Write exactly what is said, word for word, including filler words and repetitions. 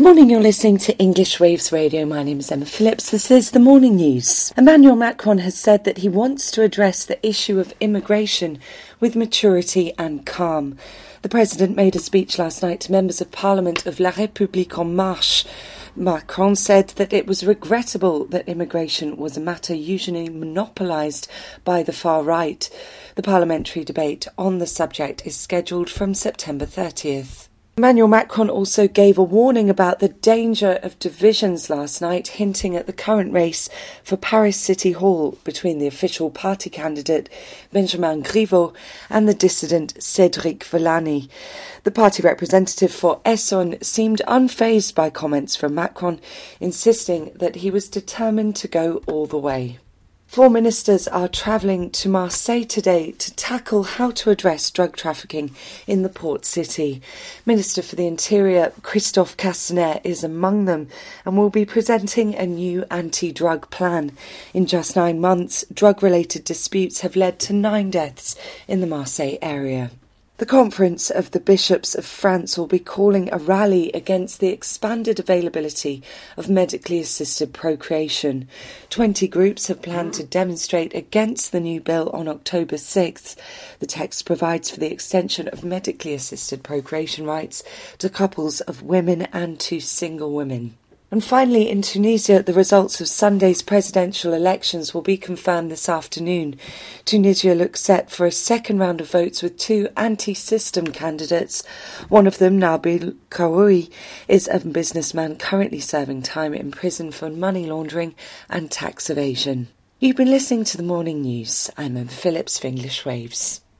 morning, you're listening to English Waves Radio. My name is Emma Phillips. This is the morning news. Emmanuel Macron has said that he wants to address the issue of immigration with maturity and calm. The president made a speech last night to members of Parliament of La République En Marche. Macron said that it was regrettable that immigration was a matter usually monopolised by the far right. The parliamentary debate on the subject is scheduled from September thirtieth. Emmanuel Macron also gave a warning about the danger of divisions last night, hinting at the current race for Paris City Hall between the official party candidate Benjamin Griveaux and the dissident Cédric Villani. The party representative for Essonne seemed unfazed by comments from Macron, insisting that he was determined to go all the way. Four ministers are travelling to Marseille today to tackle how to address drug trafficking in the port city. Minister for the Interior, Christophe Castaner, is among them and will be presenting a new anti-drug plan. In just nine months, drug-related disputes have led to nine deaths in the Marseille area. The Conference of the Bishops of France will be calling a rally against the expanded availability of medically assisted procreation. Twenty groups have planned to demonstrate against the new bill on October sixth. The text provides for the extension of medically assisted procreation rights to couples of women and to single women. And finally, in Tunisia, the results of Sunday's presidential elections will be confirmed this afternoon. Tunisia looks set for a second round of votes with two anti-system candidates. One of them, Nabil Karoui, is a businessman currently serving time in prison for money laundering and tax evasion. You've been listening to the morning news. I'm Emma Phillips for English Waves.